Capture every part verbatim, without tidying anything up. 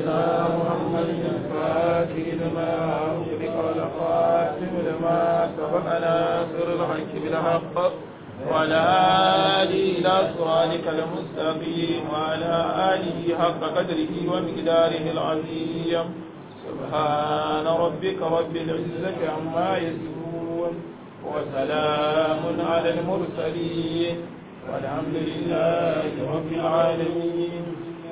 سيدنا محمد الفاتح لما أغلق والخاتم لما سبق ناصر الحق بالحق وعلى آله إلى صراطك المستقيم وعلى آله حق قدره ومقداره العظيم سبحان ربك رب العزة عما يصفون وسلام على المرسلين والحمد لله رب العالمين.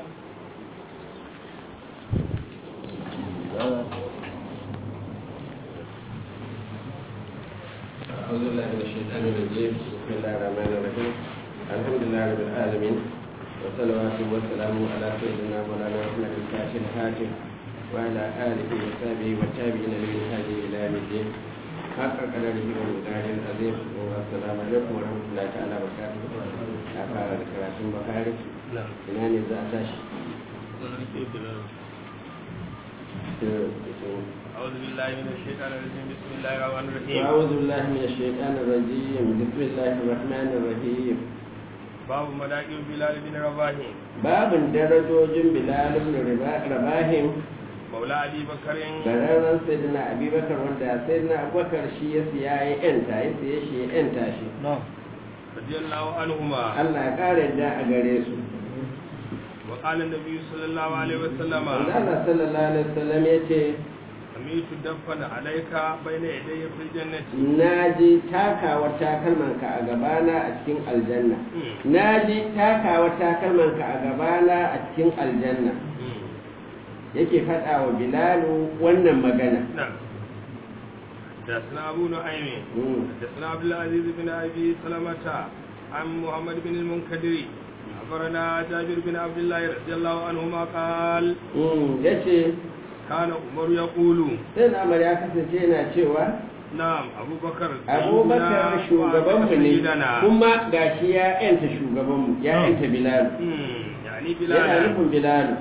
أعوذ بالله من الشيطان الرجيم. بسم الله الرحمن الرحيم. الحمد لله رب العالمين والصلوات والسلام على سيدنا مولانا محمد الفاتح الهاتف وعلى آله وصحبه والتابعين لمنهاج إلى يوم الدين حق قدره ومقداره العظيم. والسلام عليكم ورحمة الله تعالى وبركاته. أفعل ذكراتهم بخارج إنني زعتاش أعوذ بالله من الشيطان الرجيم. بسم الله الرحمن الرحيم. أعوذ بالله من الشيطان الرجيم. بسم الله الرحمن الرحيم. باب مناقب بلال بن رباح. باب درجوج بلال بن رباح مولى أبي بكر. bararren sayyidina abi bakar wanda sayyidina abubakar shi ya siya ya yanta ya siya shi ya yanta shi radiyallahu anhuma. Allah ya kare da a gare su. wa qala an-nabi sallallahu alaihi wasallam Allah sallallahu alaihi wasallam yace amitu daffana alayka bayna yadayya fil jannati. naji takawar takalmanka a gabana a cikin aljanna. naji takawar takalmanka a gabana a cikin aljanna. yake faɗa wa bilalu wannan magana. حدثنا أبو نعيم حدثنا عبد العزيز بن أبي سلمة عن محمد بن المنكدر أخبرنا جابر بن عبد الله رضي الله عنهما قال yace كان عمر يقول sai na ya kasance yana cewa نعم أبو بكر abubakar shugabanmu ne kuma gashi ya yanta shugabanmu ya yanta bilalu يعني yana بلال nufin bilalu.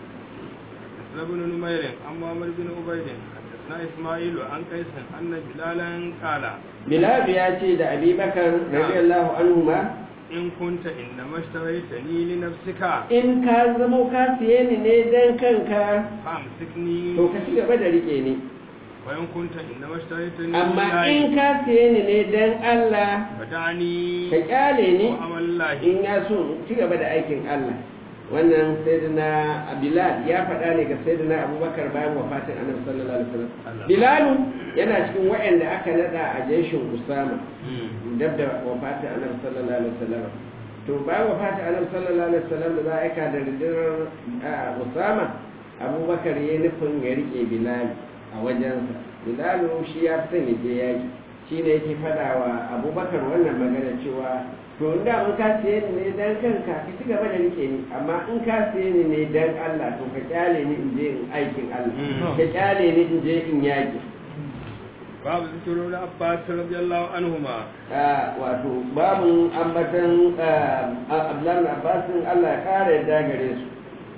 بن نمير عن محمد بن عبيد حدثنا إسماعيل عن قيس أن بلالا قال bilalu ya ce da abubakar radiyallahu anhu ma إن كنت إنما اشتريتني لنفسك in ka zamo ka siye ni ne dan kanka فأمسكني to ka ci gaba da rike ni, وإن كنت إنما اشتريتني amma لله in ka siye ni ne dan Allah فدعني ka kyale ni وعمل الله. in ya so ci gaba da aikin Allah. wannan sayyidina Bilal ya faɗa ne ga sayyidina Abubakar bayan wafatin Annabi sallallahu alaihi wasallam. Bilalu yana cikin waɗanda aka nada a jeshin Usama dab da wafatin Annabi sallallahu alaihi wasallam. to bayan wafatin Annabi sallallahu alaihi wasallam da za a aika da rundunar Usama, Abubakar ya nufin ya rike Bilal a wajensa. Bilalu shi ya fi son ya je yaki, shi ne yake faɗa wa Abubakar wannan magana cewa to inda mun ka siye ni ne dan kanka ka ci gaba da rike ni, amma in ka siye ni ne dan Allah to ka kyale ni in je in aikin Allah, ka kyale ni in je in yaki. babu zikiru na Abbas radiyallahu anhuma. wato babu ambatan Abdullahi Abbas Allah ya kare yadda gare su.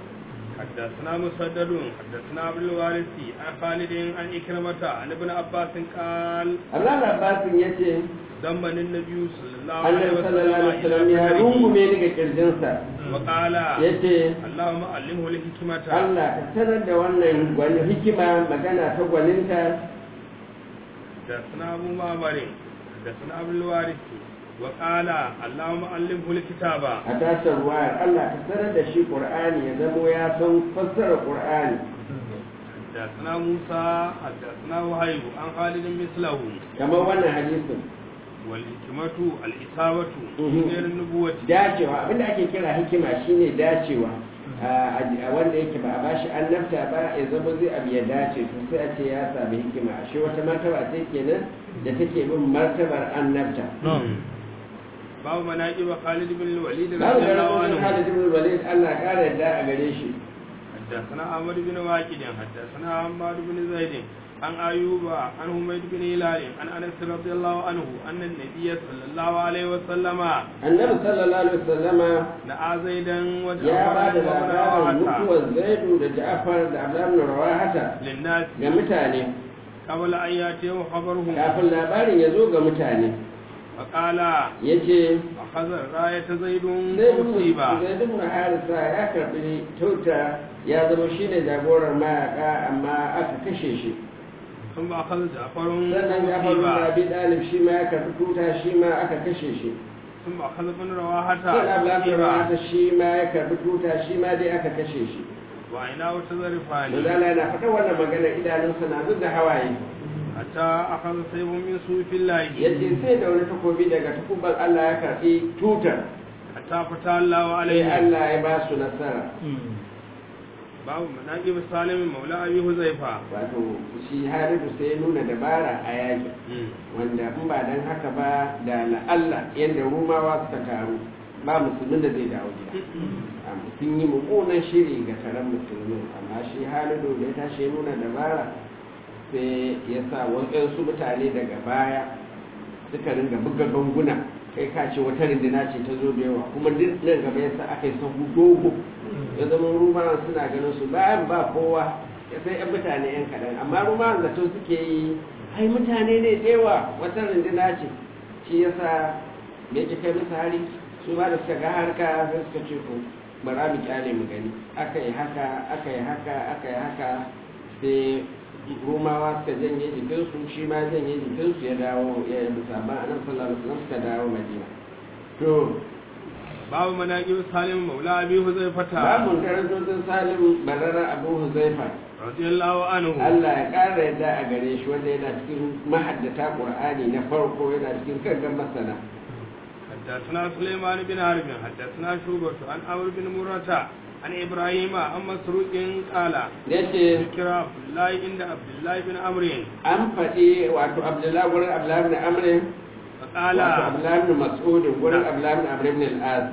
حدثنا مسدد حدثنا عبد الوارث عن خالد عن إكرمة عن ابن عباس قال Abdullahi Abbas yace ضمن النبي صلى الله عليه Annabi sallallahu alaihi wasallam وسلم ya rungume ni ga kirjinsa وقال yace اللهم علمه الحكمة. Allah ka sanar da wannan gwani hikima magana ta gwaninta. حدثنا أبو معمر حدثنا عبد الوارث وقال اللهم علمه الكتاب. a tasar wayar Allah ka sanar da shi Qur'ani ya zamo ya san fassara Qur'ani. حدثنا موسى حدثنا وهيب عن خالد مثله. kamar wannan hadisin والحكمة الإصابة في غير النبوة. dacewa, abinda ake kira hikima shine dacewa a wanda yake ba a bashi annabta ba ya zama zai abu ya dace to sai a ce ya sami hikima. Ashe wata martaba ce kenan da take bin martabar annabta. babu manaƙib Khalid bin Walid babu da radiyallahu rabon anhu. Khalid bin Walid Allah ya kara yadda a gare shi. حدثنا عمرو بن واكد حدثنا عمار بن زيد عن أيوب عن حميد بن هلال عن أنس رضي الله عنه أن النبي صلى الله عليه وسلم Annabi sallallahu alaihi wasallama نعى زيدا ya ba da وجعفر labarin ومن mutuwar Zaidu da Ja'far da Abdullah ibn Rawahata للناس ga mutane قبل أن يأتيه خبرهم. kafin labarin ya zo ga mutane. فقال yace أخذ الراية زيد Zaid مصيبة ibn Harisa ya karbi tuta ya zama shine jagorar mayaka amma aka kashe shi ثم أخذ جعفر sannan ya faru da مصيبة Abi Talib shi ma ya karbi tuta shi ma aka kashe shi ثم أخذ ابن رواحة sannan Abdullah مصيبة ibn shi ma ya karbi tuta shi ma dai aka kashe shi وعيناه تذرفان Manzala yana faɗa wannan magana idanunsa na duk da hawaye حتى أخذ سيف من سيوف الله yace sai da wani takobi daga takuban Allah ya karbi tutar حتى فتح الله sai عليه Allah ya ba su nasara باب مناقب سالم مولى أبي حذيفة wato shi Haridu sai ya nuna dabara a yaki wanda in ba dan haka ba da la'alla yadda rumawa suka taru ba musulmin da zai dawo gida amma sun yi mummunan shiri ga taron musulmin amma shi Halidu da ya tashi ya nuna dabara sai ya sa wasu mutane daga baya suka ringa buga ganguna kai ka ce wata rindina ce ta zo da yawa kuma duk nan gaba yasa aka yi sahu dogo ya zama rumawan suna ganin su bayan ba kowa ya sai yan mutane yan kaɗan amma rumawan zato suke yi ai mutane ne da yawa wata rindina ce shi yasa me yake kai musu hari su ma da suka ga harka sai suka ce ko bara mu kyale mu gani aka yi haka aka yi haka aka yi haka sai romawa suka janye jikinsu shi ma janye jikinsu ya dawo ya yi musamman a nan sallallahu alaihi wasallam suka dawo madina to babu manaqib salim maula abi huzaifata babu darajojin salim barara abu huzaifa radiyallahu anhu Allah ya ƙara yadda a gare shi wanda yana cikin mahaddata qur'ani na farko yana cikin kankan masana حدثنا سليمان بن حرب حدثنا شعبة عن عمرو بن مرة عن إبراهيم عن مسروق قال yace ذكر عبد الله عند عبد الله بن عمرو an faɗi wato abdullahi wurin abdullahi ibn amr فقال wato abdullahi ibn mas'ud wurin abdullahi ibn amr ibn al-as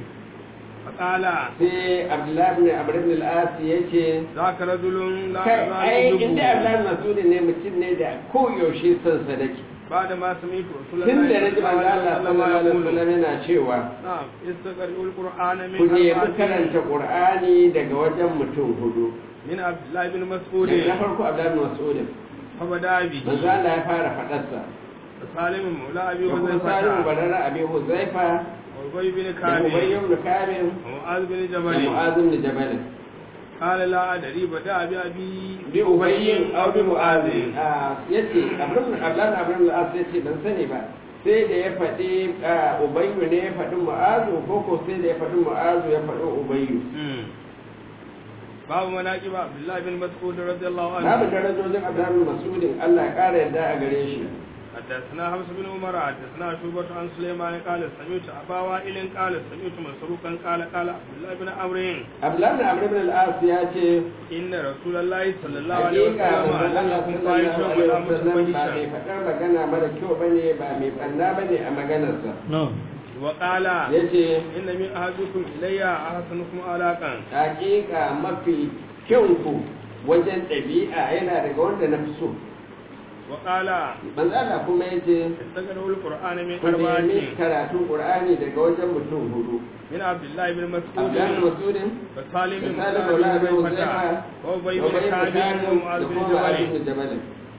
فقال sai abdullahi ibn amr ibn al-as yace ذاك رجل لا kai ai يزال inda abdullahi ibn mas'ud ne mutum ne da koyaushe son sadaki بعد ما سمعت رسول tun da الله naji manzo Allah sallallahu alaihi wasallam yana cewa نعم استقرئوا القرآن من ku nemi أربعة karanta qur'ani daga wajen mutum hudu من عبد الله بن مسعود na farko abdullahi ibn mas'ud فبدأ به manzo Allah ya fara fadarsa سالم مولى أبي da kuma salim حذيفة barara abi huzaifa وأبي بن da كعب ubayy ibn ka'b ومعاذ بن da جبل mu'adh ibn jabal قال لا أدري بدأ بأبي bi ubayy أو aw bi mu'adh بمعاذ yace abdul abdullah ibn al-as yace ban sani ba sai da ya faɗi ubayy ne ya faɗi mu'adh ko ko sai da ya faɗi mu'adh ya faɗi ubayy باب مناقب عبد الله بن مسعود رضي الله babu عنه darajojin abdullah ibn mas'ud Allah ya ƙara yarda a gare shi حدثنا حفص بن عمر حدثنا شعبة عن سليمان قال سمعت أبا وائل قال سمعت مسروقا قال قال عبد الله بن عمرو abdullah ibn amr ibn al-as ya ce إن رسول الله صلى الله عليه hakika وسلم manzon لم Allah يكن sallallahu فاحشا alaihi ولا wasallam ba mai متفحشا faɗar magana mara kyau bane ba mai banna bane a maganarsa وقال yace إن من أحدكم إلي أحسنكم أخلاقا hakika mafi kyanku wajen ɗabi'a yana daga wanda na fi so وقال manzo Allah kuma yace استقرأوا القرآن من ku nemi أربعة karatun Qur'ani daga wajen mutum hudu من عبد الله بن مسعود Abdullah ibn Mas'ud وسالم بن وسالم أبي مولى أبي حذيفة حذيفة وأبي بن وأبي بن كعب كعب ومعاذ بن وقوم علي جبل بن جبل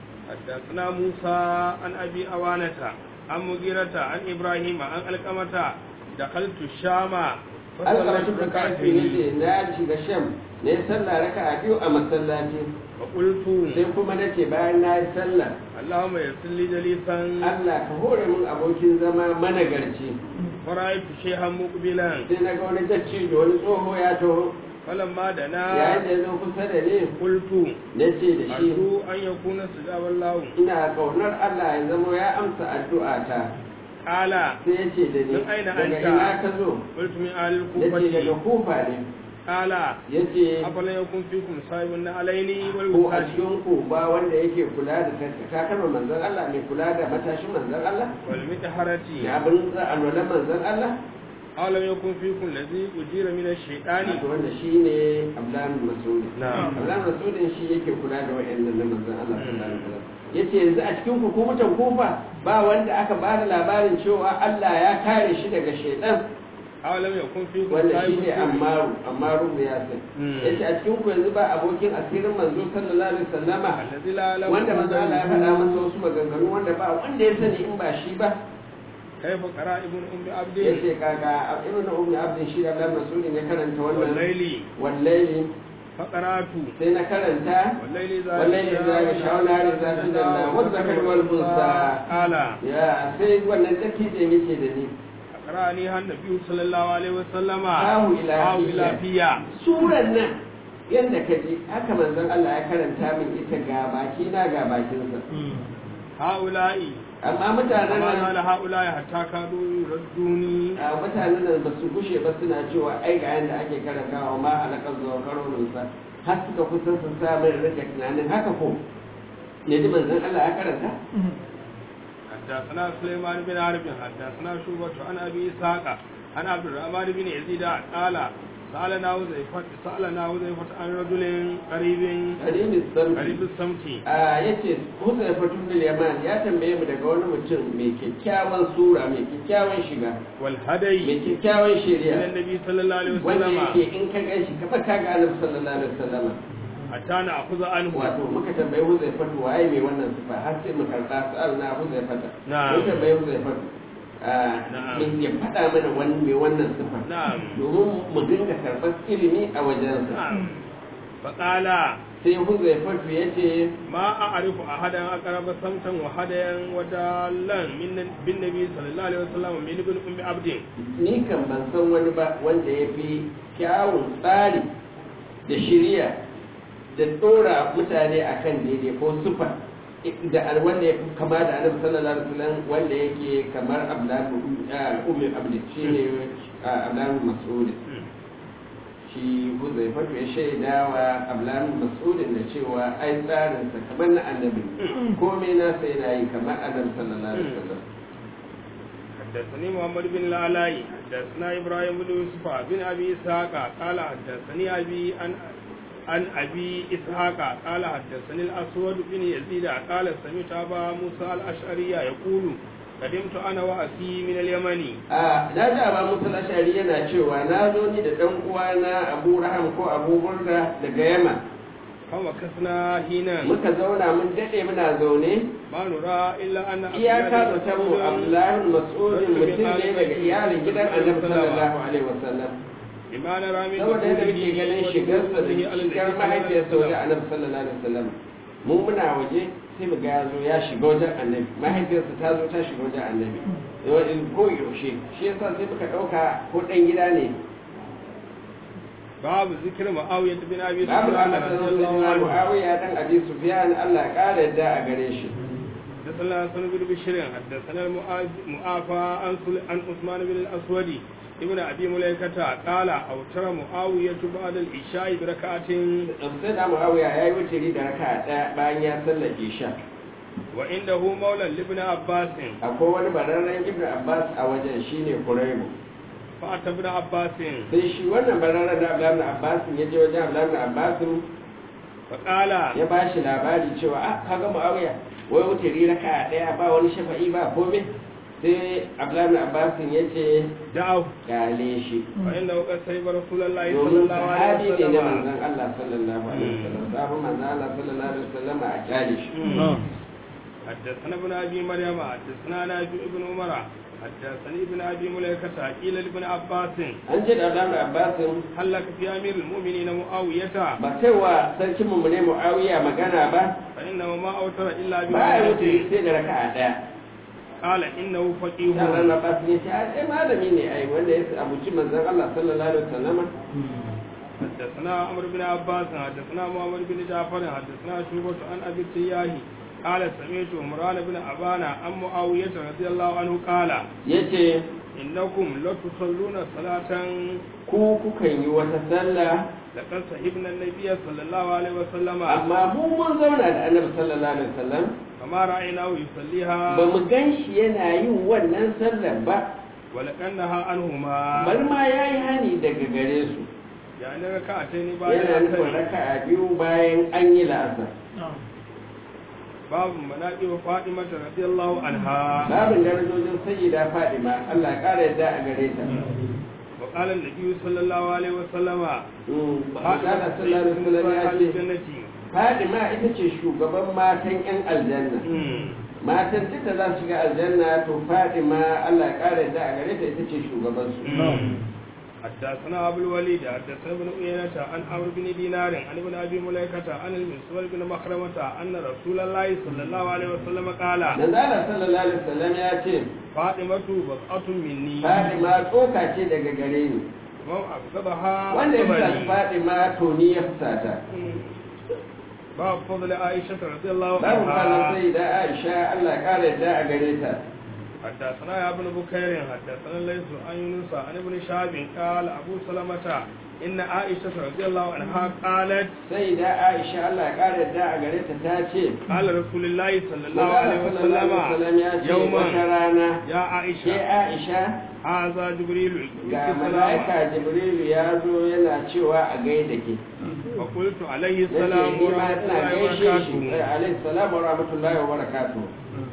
حدثنا موسى عن أبي أوانة عن مغيرة عن إبراهيم عن القمة دخلت الشام Allah فصليت shi karfi ne ركعتين ce na shiga Sham ne sallah raka'a biyu a masallaci وقلت sai kuma nace bayan na yi sallah اللهم يسر لي جليسا Allah ka hore mun abokin zama managarci فرأيت شيئا مقبلا sai na ga wani dattijo wani tsoho ya taho فلما دنا yayin da ya zo kusa da ni قلت na ce da shi أرجو أن يكون استجاب الله ina kaunar Allah ya zama ya amsa addu'ata قال sai ya ce da ni Min aina daga anta? ina ka zo قلت من أهل ya ce daga الكوفة kufa ne قال ya ce أفلا يكون فيكم صاحب عليني ko a والوساد cikin ku ba wanda yake kula da takalmar manzon Allah mai kula da matashin manzon Allah والمتحرة da abin alwalan manzon Allah أولم يكن فيكم الذي أجير من الشيطان to wanda shine Abdullahi Mas'ud نعم Abdullahi Mas'ud shi yake kula da wayannan na manzon Allah sallallahu alaihi wasallam yace yanzu a cikin ku ko mutan kufa ba wanda aka ba da labarin cewa Allah ya kare shi daga shaytan أولم يكن فيكم wanda صاحب shine Ammaru Ammaru ne ya san yace a cikin ku yanzu ba abokin asirin manzo sallallahu alaihi wasallama الذي لا له wanda manzo Allah ya faɗa masa wasu maganganu wanda ba wanda ya sani in ba shi ba kaifa qara ibn ummi abd yace kaga ibn ummi abd shi da dan masudin ya karanta wannan wallaili wallaili faqaratu sai na karanta wallaili za wallaili za ka shauna da zafi da na wanda kai wal busa ala ya sai wannan dattijan yace da ni qara'ani han nabi sallallahu alaihi wasallama ahu ila lafiya suran nan yanda kaji haka manzon Allah ya karanta min ita ga baki na ga bakin sa haula'i amma mutanen amma nan la haula'i hatta kadu radduni a mutanen nan ba su gushe ba suna cewa ai ga yanda ake karantawa ma alakan zuwa karonin sa har suka kusan sun sa mai rage tunanin haka ko ne ji manzon Allah ya karanta حدثنا سليمان بن عرب حدثنا شعبة عن أبي إسحاق عن عبد الرحمن بن يزيد قال سألنا حذيفة سألنا حذيفة عن رجل قريب Karimin Samti قريب السمت a yace Huzaifa ibn Yaman ya tambaye mu daga wani mutum mai kyakkyawan sura mai kyakkyawan shiga والهدي mai kyakkyawan إلى shari'a النبي صلى الله عليه wanda وسلم yake in ka ganshi kafa ka ga Annabi sallallahu alaihi wasallam حتى نأخذ عنه wato muka tambayi Huzaifa waye mai wannan sifa har sai mu karba sa'al na Huzaifa Na'am. muka tambayi Huzaifa Na'am. min ya faɗa mana wani mai wannan sifa نعم domin mu dinga karɓar ilimi a wajensa نعم فقال sai Huzaifa ya ce ما أعرف أحدا أقرب سمتا وهديا ودالا من بالنبي صلى الله عليه وسلم من ابن أم عبد ni kan ban san wani ba wanda ya fi kyawun tsari da shirya da ɗora mutane a kan daidai ko sufa da wanda ya fi kama da annabi sallallahu alaihi wasallam wanda yake kamar abdullahi ummi abdi shi ne abdullahi mas'ud shi Huzaifa ya shaida wa abdullahi mas'ud da cewa ai tsarinsa kamar na annabi komai na sai na yi kamar annabi sallallahu alaihi wasallam حدثني محمد بن العلاء حدثنا ابراهيم بن يوسف بن ابي اسحاق قال حدثني ابي عن عن ابي اسحاق قال حدثني الاسود بن يزيد قال سمعت ابا موسى الاشعري يقول قدمت انا واخي من اليمن a na ji aba musul ashari yana cewa na zo ni da dan uwana abu raham ko abu burda daga yama فمكثنا هنا muka zauna mun dade muna zaune ما نرى الا ان iyaka zaton mu abdullahi mas'ud mutum ne daga iyalin gidan annabi sallallahu alaihi wasallam بما نرى من saboda yadda muke ganin shigarsa da shigar mahaifiyarsa wajen annabi sallallahu alaihi wasallam mu muna waje sai mu ga ya zo ya shiga wajen annabi mahaifiyarsa ta zo ta shiga wajen annabi yawan ko yaushe shi yasa sai muka dauka ko dan gida ne باب ذكر معاوية بن أبي babu سفيان ana رضي sanar الله da عنه muawiya dan abi sufyan Allah ya kare yadda a gare shi حدثنا حسن بن بشير حدثنا المعافى عن سل- عن عثمان بن الأسود ابن أبي مليكة قال أوتر معاوية بعد العشاء بركعة sai da muawiya ya yi wuturi da raka daya bayan ya sallar isha وعنده مولى لابن عباس akwai wani bararren ibnu abbas a wajen shine kuraibu فأتى ابن عباس sai shi wannan bararren da abdullahi ibn abbas ya je wajen abdullahi ibn abbas فقال ya ba shi labari cewa ah kaga muawiya wai wuturi raka daya ba wani shafa'i ba komai sai abdullahi ibn abbas ya ce دعوه gale shi فإنه قد سيب رسول الله صلى domin الله عليه sahabi ne na وسلم manzon Allah sallallahu alaihi wasallam sahabin manzon Allah sallallahu alaihi wasallam a kyale shi حدثنا ابن ابي مريم حدثنا نافع ابن عمر حدثني ابن ابي مليكة قيل لابن عباس an ce da Abdullahi Abbas هل لك في امير المؤمنين معاوية ba kai wa sarkin mu ne Muawiya magana ba فانه ما اوتر الا ba ya wuce بواحدة sai da raka'a daya قال انه dan فقيه Abbas ne ce ai malami ne ai wanda ya abuci manzon Allah sallallahu alaihi wasallam حدثنا عمرو بن عباس حدثنا محمد بن جعفر حدثنا شعبة عن ابي التياهي قال سمعت عمران بن ابان عن معاوية رضي الله عنه قال yace انكم لتصلون صلاة ku kukan yi wata sallah لقد صحبنا النبي صلى الله عليه وسلم amma mu mun zauna da Annabi sallallahu alaihi wasallam فما رأيناه يصليها ba mu gan shi yana yin wannan sallar ba ولكنها عنهما bar ma yayi hani daga gare su يعني ركعتين بعد yana nufin العصر raka'a biyu bayan an yi la'asar باب مناقب فاطمة رضي الله عنها babin darajojin sayyida Fadima Allah ya kara yadda a gare ta وقال النبي صلى الله عليه وسلم Fadima sallallahu alaihi wasallam ya ce الجنة Fadima ita ce shugaban matan yan aljanna matan duk da za su shiga aljanna to Fatima Allah ya kare da a gare ta ita ce shugaban su حدثنا أبو الوليد حدثنا ابن عيينة عن عمرو بن دينار عن ابن أبي مليكة عن المسور بن مخرمة أن رسول الله صلى الله عليه وسلم قال نزال صلى الله عليه وسلم يا ce فاطمة بضعة مني Fatima tsoka ce daga gare ni من أبغضها wanda ya fita فبني. Fatima to ni ya fusata باب فضل عائشة رضي الله babu kalan عنها sai da Aisha Allah ya kare da a gare ta حدثنا يا ابن بكير حدثنا ليس عن يونس عن ابن شهاب قال أبو سلمة إن عائشة رضي الله عنها قالت sai da Aisha Allah ya kare da a gare ta ta ce قال رسول الله صلى الله عليه Manzo sallallahu alaihi wasallam ya وسلم ce wata يوما rana يا ke عائشة Aisha هذا جبريل ga mala'ika Jibrilu ya zo yana cewa a gaida ke فقلت عليه السلام yace ni ma ورحمة ina الله gaishe shi وبركاته alaihi salam wa rahmatullahi wa barakatuh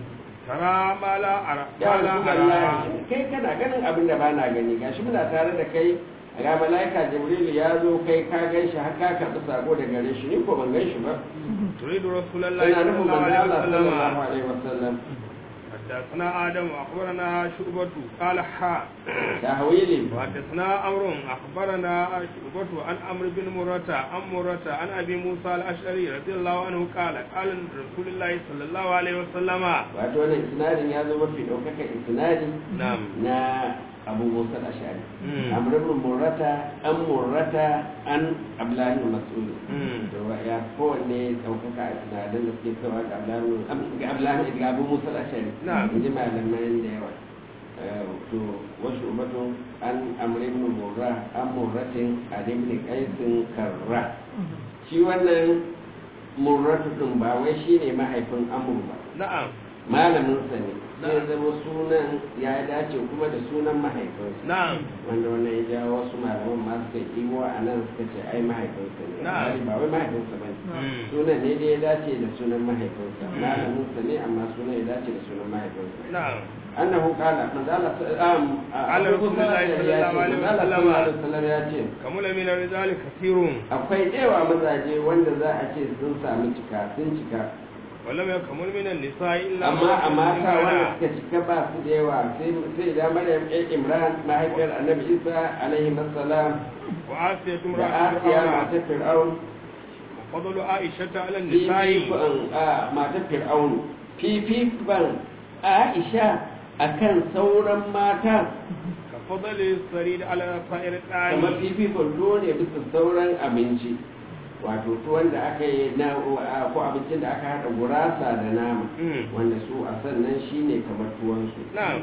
ترى ما لا أرى ya ما لا Rasulullah أرى kai kana ganin abin da bana gani gashi muna tare da kai ga mala'ika Jibrilu ya zo kai ka gaishe har ka karɓi sako da gare shi ni ko ban gaishe ba تريد رسول الله ina صلى nufin الله manzo عليه Allah وسلم sallallahu alaihi wasallam حدثنا آدم أخبرنا شعبة قال حا tahwili وحدثنا عمرو أخبرنا شعبة عن عمرو بن مرة عن مرة عن أبي موسى الأشعري رضي الله عنه قال قال رسول الله صلى الله عليه وسلم wato wannan isnadin ya zo mafi ɗaukaka isnadi نعم na Abu Musa al-Ash'ari Mm. Amr ibn Murrata an Murrata an Abdullah ibn Mas'ud Mm. to ya kowanne ɗaukaka isnadin da suke kawo ga Abdullah ga Abdullah ga Abu Musa al-Ash'ari Na'am. inji malaman da yawa Eh, to wasu umatun an Amr ibn Murra an Murratin an ibn Qais Karra shi wannan Murratu din ba wai shine mahaifin Amr ba نعم malaminsa ne sai zama sunan ya dace kuma da sunan mahaifinsa نعم wanda wannan ya jawo wasu malaman ma suka yi imuwa a nan suka ce ai mahaifinsa ne Na'am. amma ba wai mahaifinsa ba ne Mm. sunan ne da ya dace da sunan mahaifinsa Mm. malaminsa ne amma sunan ya dace da sunan mahaifinsa نعم annahu qala manzo Allah am Qala Rasulullahi sallallahu alaihi wasallam. wasallam ya ce كمل من الرجال كثير akwai dewa mazaje wanda za a ce sun sami cika sun cika ولم يكمل من النساء إلا amma a mata كان. wanda suka cika ba su da yawa sai sai da Maryam ɗan Imran mahaifiyar Annabi Isa alaihi salam وآسية da امرأة Asiya فرعون matar Fir'aun وفضل عائشة على النساء fififan a matar Fir'aun fififan Aisha akan sauran mata كفضل السرير على سائر kamar الطعام fififan tuwo ne bisa sauran abinci wato tuwon da aka yi na ko abincin da aka haɗa gurasa da nama Mm. wanda su a sannan shine kamar tuwonsu نعم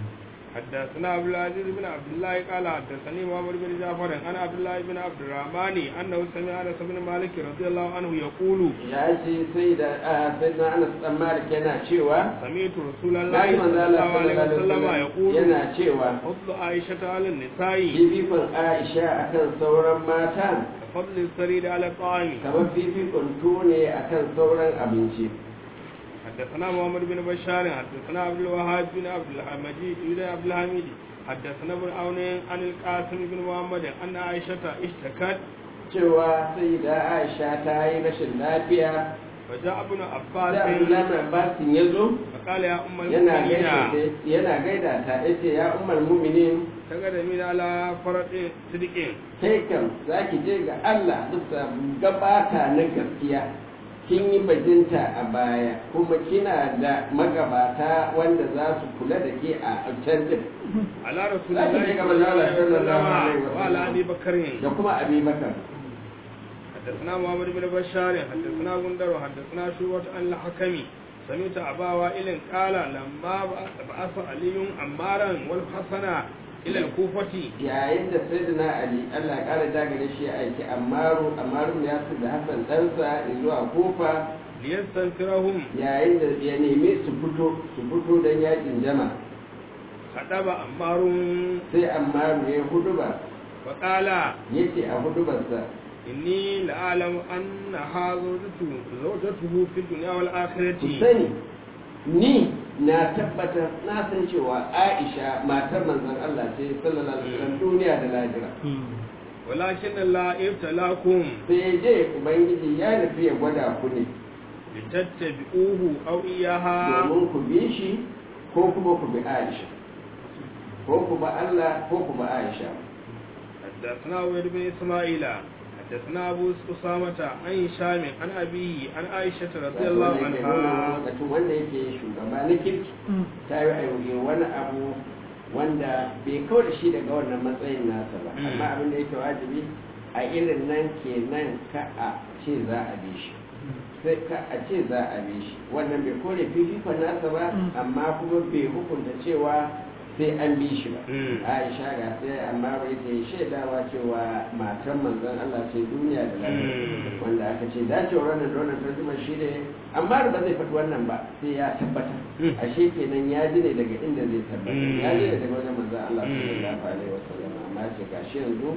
حدثنا عبد العزيز بن عبد الله قال حدثني محمد بن جعفر عن عبد الله بن عبد الرحمن انه سمع انس بن مالك رضي الله عنه يقول ya ce sai da sai na Anas dan Malik yana cewa سمعت رسول الله Nabi صلى manzo الله Allah عليه sallallahu alaihi وسلم wasallam يقول yana cewa فضل عائشة على النساء fifikon Aisha akan sauran mata كفضل السرير على الطعام kamar fifikon tuwo ne akan sauran abinci حدثنا محمد بن بشار حدثنا عبد الوهاب بن عبد المجيد بن عبد الحميد حدثنا ابن عون عن القاسم بن محمد ان عائشه اشتكت cewa sai da Aisha ta yi rashin lafiya فجاء ابن da عباس Abdullahi bin Abbas ya zo فقال يا ام yana المؤمنين gaida yana gaida ta yace ya ummul mu'minin تقدمين على فرط صدق kai kam zaki je ga Allah bisa gabata na gaskiya kin yi bajinta a baya kuma kina da magabata wanda za su kula da ke a can din على رسول لكن الله كما صلى قال الله عليه صلى الله عليه وسلم وسلم. وعلى ابي بكر da kuma Abi Bakar حدثنا محمد بن بشار حدثنا غندر حدثنا شعبة عن الحكم سمعت أبا وائل قال لما بعث علي عمارا والحسن إلى الكوفة yayin da sayyidina Ali Allah ya kara dagare shi ya aiki Ammaru Ammaru ya su da Hassan ɗansa zuwa Kufa ليستنكرهم yayin da ya nemi su fito su fito don yakin jama خطب عمار sai Ammaru ya huduba فقال yace a hudubarsa إني لأعلم أنها زوجته زوجته في الدنيا والآخرة ku sani ni na tabbatar na san cewa Aisha matar manzon Allah ce sallallahu alaihi wasallam duniya da lahira ولكن الله ابتلاكم sai je ubangiji ya nufi ya gwada ku ne litattabi'uhu aw iyaha domin ku bi shi ko kuma ku bi Aisha ko ku ba Allah ko ku ba Aisha. حدثنا عبيد بن إسماعيل حدثنا أبو أسامة عن هشام عن أبيه عن عائشة رضي الله عنها. wato wanda yake shugaba na kirki ta yi aiki wani abu wanda bai kawo da shi daga wannan matsayin nasa ba, amma abin da yake wajibi a irin nan kenan ka a ce za a bi shi sai ka a ce za a bi shi wannan bai kore fifikon nasa ba, amma kuma bai hukunta cewa sai an bi shi ba. Aisha ga sai amma bai ta yi shaidawa cewa matan manzon Allah ce duniya da lafiya, wanda aka ce dacewar wannan donar tarjuma shi ne, amma ba zai faɗi wannan ba sai ya tabbata ashe kenan ya ji ne daga inda zai tabbata, ya ji ne daga wajen manzon Allah sallallahu alaihi wasallam, amma ce gashi yanzu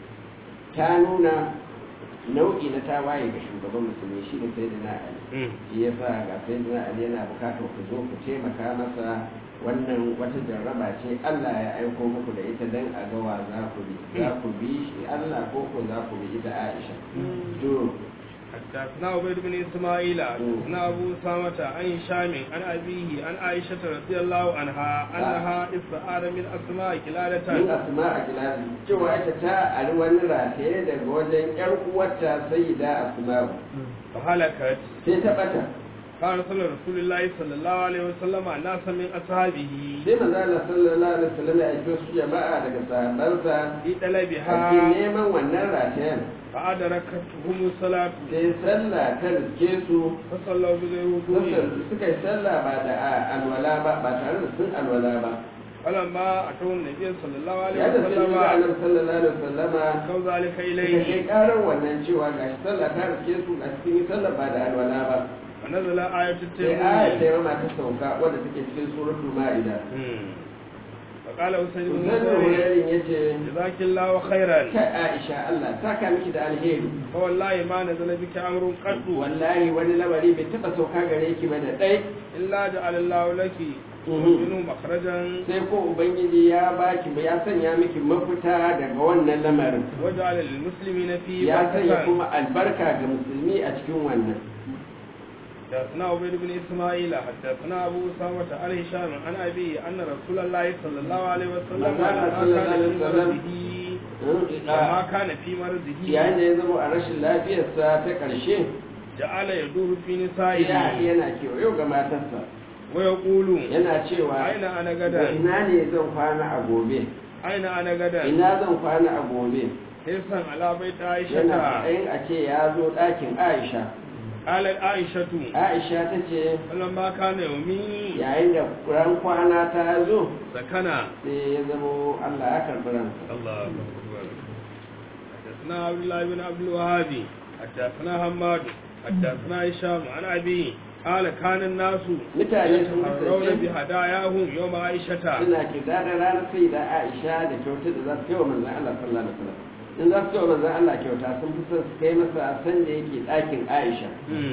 ta nuna nau'i na tawaye ga shugaban musulmi shi ne sayyidina Ali. Shi yasa ga sayyidina Ali yana bukatar ku zo ku taimaka masa, wannan wata jarraba ce Allah ya aiko muku da ita dan a gawa za ku bi, za ku bi shi Allah ko ko za ku bi ita Aisha. To حدثنا عبيد بن إسماعيل حدثنا أبو أسامة عن هشام عن أبيه عن عائشة رضي الله عنها أنها استعارة من أسماء كلالة من أسماء كلالة cewa ita ta ari wani rataye daga wajen ƴar uwarta sayyida Asma'u فهلكت sai ta bata. قال صلى رسول الله صلى الله عليه وسلم الناس من أصحابه sai manzo Allah sallallahu alaihi wasallam ya aiko su jama'a daga sahabbansa في طلبها ake neman wannan ratayen, فأدركتهم الصلاة sai sallah ta riske su فصلوا بغير وضوء suka yi sallah ba da alwala ba ba tare da sun alwala ba. فلما أتوا النبي صلى الله عليه ya da sai وسلم da Annabi sallallahu alaihi wasallama كوا ذلك suka إليه kai karar wannan cewa gashi sallah ta riske su a cikin sallah ba da alwala ba. ونزل آية sai aya التيمم ta yi ta sauka wadda take cikin suratul ma'ida. فقال أسيد بن Usaid حضير Hurairin yace جزاك الله خيرا kai Aisha Allah saka miki da alheri, فوالله ما نزل بك أمر قط wallahi wani lamari bai taba sauka gare ki ba da dai إلا جعل الله لك منه مخرجا sai ko ubangiji ya baki ya sanya miki mafita daga wannan lamarin, وجعل للمسلمين فيه ya sanya بركة. kuma albarka ga musulmi a cikin wannan. حدثنا عبيد بن إسماعيل حدثنا أبو أسامة عن هشام عن أبيه أن رسول الله صلى الله عليه وسلم لما كان في مرضه yayin da ya zama a rashin lafiyarsa ta ƙarshe جعل يدور في ya نسائه yana kewayo ga matarsa ويقول yana cewa أين أنا غدا ina ne zan kwana a gobe, أين أنا غدا ina zan kwana a gobe. حرصا على بيت yana عائشة matsayin a ce ya zo ɗakin Aisha. قالت عائشة Aisha ta ce فلما كان يومي yayin da ran kwana ta zo سكن sai ya zamo Allah ya karɓi ransa. الله أكبر. حدثنا عبد الله بن عبد الوهاب حدثنا حماد حدثنا هشام عن أبيه قال كان الناس mutane sun يتحرون kasance بهداياهم يوم عائشة suna kirdadar ranar sai da Aisha da kyautar da za su kai wa manzan Allah sallallahu alaihi wasallam. In za su kai wa manzan Allah kyauta sun fi son su kai masa san da yake ɗakin Aisha.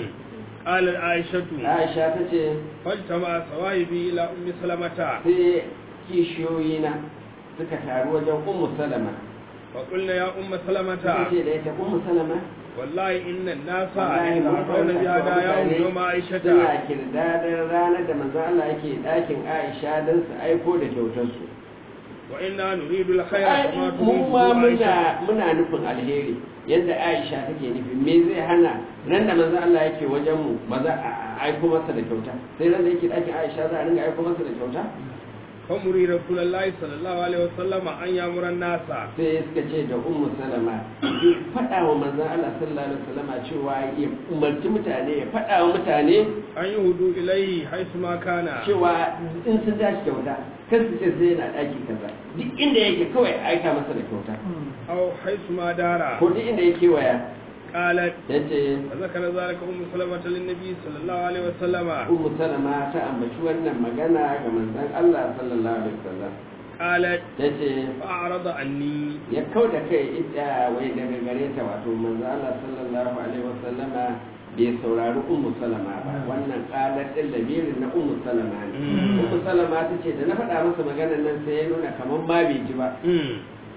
قالت عائشة Aisha ta ce فاجتمع صواحبي إلى أم سلمة sai kishiyoyina suka taru wajen Ummu Salama. فقلنا يا أم سلمة Suka ce da ita Ummu Salama والله إن الناس wallahi mun يتحرون بهداياهم يوم عائشة suna kirdadar ranar da manzan Allah yake ɗakin Aisha don su aiko da kyautarsu. وإنا نريد الخير Ai, كما mu ma تريد عائشة muna muna nufin alheri yadda Aisha take nufi, me zai hana ran da manzon Allah yake wajen mu ba za a aiko masa da kyauta, sai ran da yake ɗakin Aisha za a ringa aiko masa da kyauta. فمري رسول الله صلى الله عليه وسلم أن يأمر الناس Sai suka ce da Ummu Salama faɗa wa manzon Allah sallallahu alaihi wasallama cewa ya umarci mutane ya faɗa wa mutane أن يهدوا إليه حيث ما كان cewa in sun tashi kyauta kar su ce sai yana ɗaki kaza, duk inda yake kawai aika masa da kyauta أو حيث ما دار. ko duk inda yake waya. قالت Yace فذكر ذلك أم سلمة للنبي صلى الله عليه وسلم. Ummu Salama ta ambaci wannan magana ga manzon Allah sallallahu alaihi wasallam. قالت Tace فأعرض عني. ya kauda kai ita wai daga gare ta, wato manzon Allah sallallahu alaihi wasallama bai saurari Ummu Salama ba. Wannan qalat din lamirin na Ummu Salama ne. Ummu Salama tace da na faɗa masa maganar nan sai ya nuna kaman ma bai ji ba.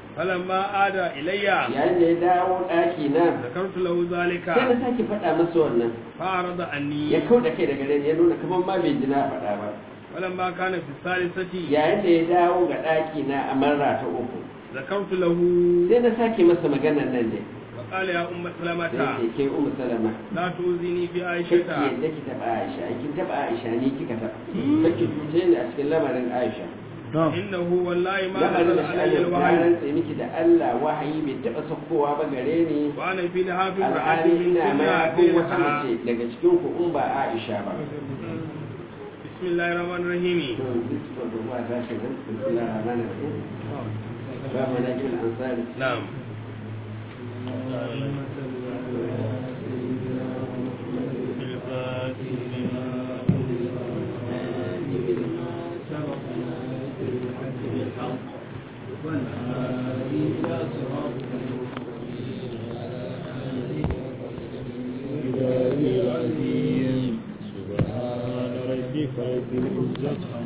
فلما عاد إلي yayin da ya dawo ɗaki na ذكرت له ذلك sai na sake faɗa masa wannan فأعرض عني ya kau da kai daga gare ni ya nuna kamar ma bai ji na faɗa ba فلما كان في الثالثة yayin da ya dawo ga ɗaki na a marra ta uku ذكرت له sai na sake masa maganar nan ne فقال يا أم سلمة sai ce ke umu salama لا تؤذيني في kake عائشة yadda ki taɓa aisha kin taɓa aisha ni kika taɓa kake cuce ni a cikin lamarin aisha إنه والله ما lamarin نزل da علي shi ya الوحي rantse miki da Allah wahayi bai taɓa saukowa ba gare ni وأنا في لحاف امرأة alhali من ina ma كل ko wata غيرها mace daga cikin ku in ba Aisha ba بسم الله الرحمن الرحيم to bisko da wa ta shi nan bismillahir rahmanir rahim ba manajil ansari نعم سبحان ربك رب العزة